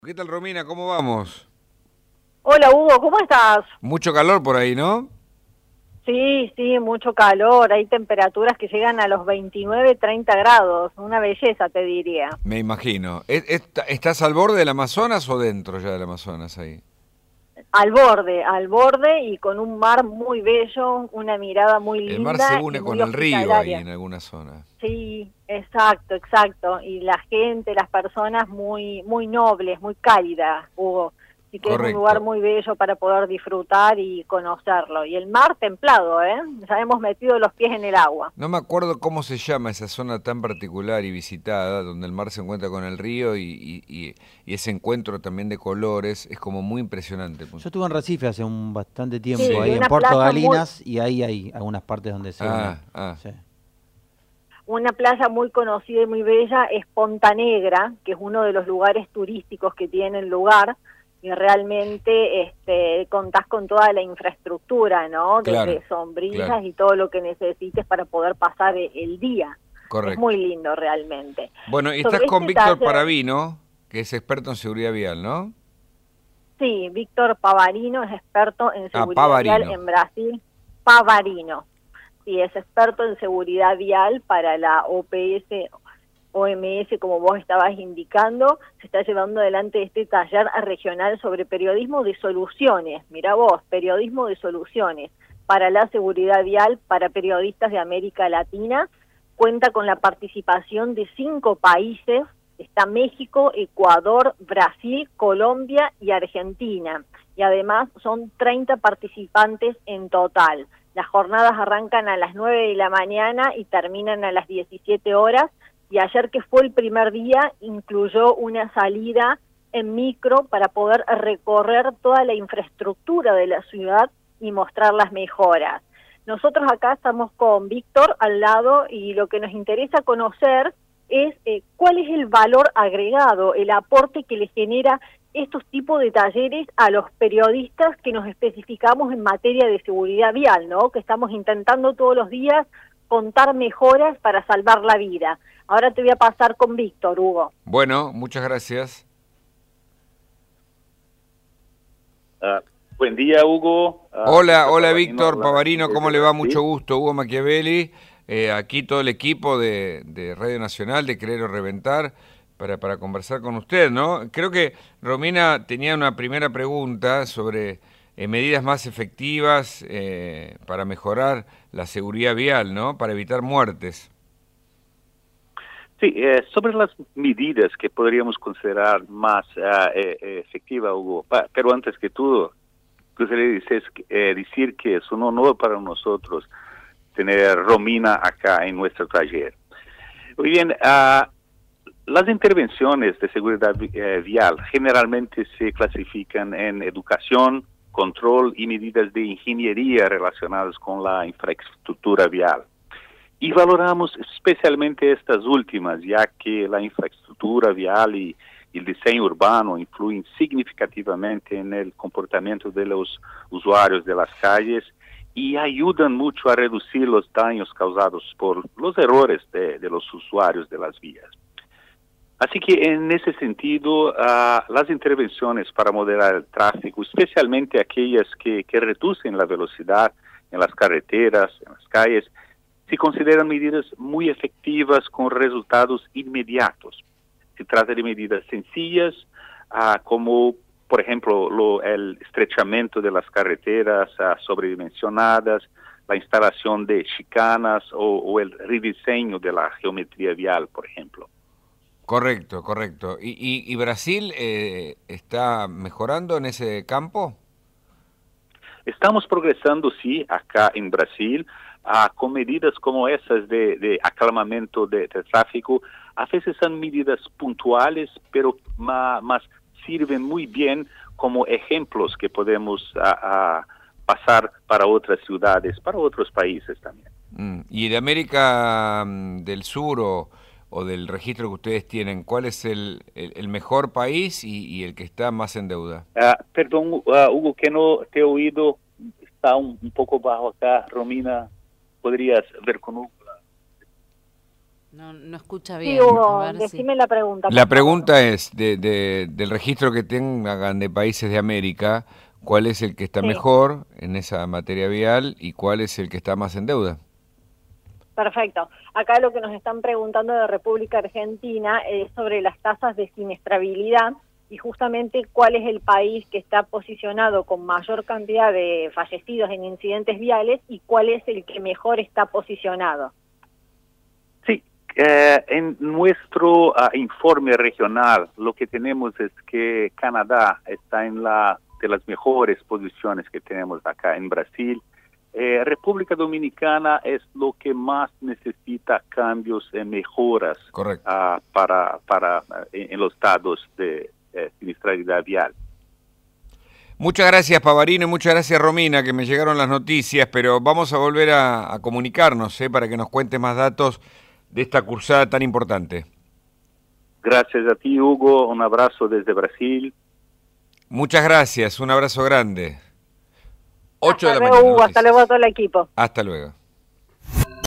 ¿Qué tal, Romina? ¿Cómo vamos? Hola Hugo, ¿cómo estás? Mucho calor por ahí, ¿no? Sí, sí, mucho calor, hay temperaturas que llegan a los 29, 30 grados, una belleza te diría. Me imagino. ¿Estás al borde del Amazonas o dentro ya del Amazonas ahí? Al borde y con un mar muy bello, una mirada muy El mar se linda y une con muy el río ahí hospitalaria. en alguna zona. Sí, exacto, exacto. Y la gente, las personas muy, muy nobles, muy cálidas, Hugo. Así que es un lugar Correcto. muy bello para poder disfrutar y conocerlo. Y el mar templado, ¿eh? Ya hemos metido los pies en el agua. No me acuerdo cómo se llama esa zona tan particular y visitada, donde el mar se encuentra con el río y ese encuentro también de colores es como muy impresionante. Yo estuve en Recife hace un bastante tiempo, Sí, Sí. ahí en una Puerto playa muy, Galinas, y ahí hay algunas partes donde se unen. Ah. Sí. Una playa muy conocida y muy bella es Ponta Negra, que es uno de los lugares turísticos que tiene el lugar, y realmente contás con toda la infraestructura, ¿no? Claro, Desde sombrillas claro. y todo lo que necesites para poder pasar el día. Es muy Correcto. lindo realmente. Bueno, y estás Sobre con este Víctor taller, Paravino, que es experto en seguridad vial, ¿no? sí, Víctor Pavarino es experto en Ah, seguridad vial Pavarino. en Brasil. Pavarino, sí, es experto en seguridad vial para la OPS OMS, como vos estabas indicando. Se está llevando adelante este taller regional sobre periodismo de soluciones. Mira vos, periodismo de soluciones para la seguridad vial para periodistas de América Latina. Cuenta con la participación de 5 países. Está México, Ecuador, Brasil, Colombia y Argentina. Y además son 30 participantes en total. Las jornadas arrancan a las 9 de la mañana y terminan a las 17 horas. Y ayer, que fue el primer día, incluyó una salida en micro para poder recorrer toda la infraestructura de la ciudad y mostrar las mejoras. Nosotros acá estamos con Víctor al lado y lo que nos interesa conocer es cuál es el valor agregado, el aporte que le genera estos tipos de talleres a los periodistas que nos especificamos en materia de seguridad vial, ¿no? Que estamos intentando todos los días contar mejoras para salvar la vida. Ahora te voy a pasar con Víctor, Hugo. Bueno, muchas gracias. Ah, Buen día, Hugo. Hola, Víctor hola Pavarino Víctor habla Pavarino, ¿cómo desde le va? Mucho Brasil. gusto, Hugo Machiavelli, aquí todo el equipo de Radio Nacional, de Creer o Reventar, para conversar con usted, ¿no? Creo que Romina tenía una primera pregunta sobre medidas más efectivas para mejorar la seguridad vial, ¿no? Para evitar muertes. Sí, sobre las medidas que podríamos considerar más efectivas, Hugo. Pero antes que todo, quisiera decir que es un honor para nosotros tener Romina acá en nuestro taller. Muy bien, las intervenciones de seguridad vial generalmente se clasifican en educación, control y medidas de ingeniería relacionadas con la infraestructura vial. Y valoramos especialmente estas últimas, ya que la infraestructura vial y el diseño urbano influyen significativamente en el comportamiento de los usuarios de las calles y ayudan mucho a reducir los daños causados por los errores de los usuarios de las vías. Así que en ese sentido, las intervenciones para moderar el tráfico, especialmente aquellas que reducen la velocidad en las carreteras, en las calles, se consideran medidas muy efectivas con resultados inmediatos. Se trata de medidas sencillas, como por ejemplo el estrechamiento de las carreteras sobredimensionadas, la instalación de chicanas o el rediseño de la geometría vial, por ejemplo. Correcto, correcto. ¿Y Brasil está mejorando en ese campo? Estamos progresando, sí, acá en Brasil, con medidas como esas de acalmamento de tráfico. A veces son medidas puntuales, pero más sirven muy bien como ejemplos que podemos pasar para otras ciudades, para otros países también. Y de América del Sur o del registro que ustedes tienen, ¿cuál es el mejor país y el que está más en deuda? Perdón, Hugo, que no te he oído, está un poco bajo acá. Romina, ¿podrías ver con Hugo? No escucha Sí, bien. Hugo, A ver si- decime la pregunta. La por pregunta es, del registro que tengan de países de América, ¿cuál es el que está Sí. mejor en esa materia vial y cuál es el que está más en deuda? Perfecto. Acá lo que nos están preguntando de República Argentina es sobre las tasas de siniestrabilidad y justamente cuál es el país que está posicionado con mayor cantidad de fallecidos en incidentes viales y cuál es el que mejor está posicionado. Sí, en nuestro informe regional lo que tenemos es que Canadá está en de las mejores posiciones que tenemos acá en Brasil. República Dominicana es lo que más necesita cambios y mejoras Correcto. en los datos de siniestralidad vial. Muchas gracias, Pavarino, y muchas gracias, Romina, que me llegaron las noticias, pero vamos a volver a comunicarnos para que nos cuentes más datos de esta cursada tan importante. Gracias a ti, Hugo. Un abrazo desde Brasil. Muchas gracias, un abrazo grande. 8 de Hasta la luego, mañana. Hugo, hasta Noticias. luego a todo el equipo. Hasta luego.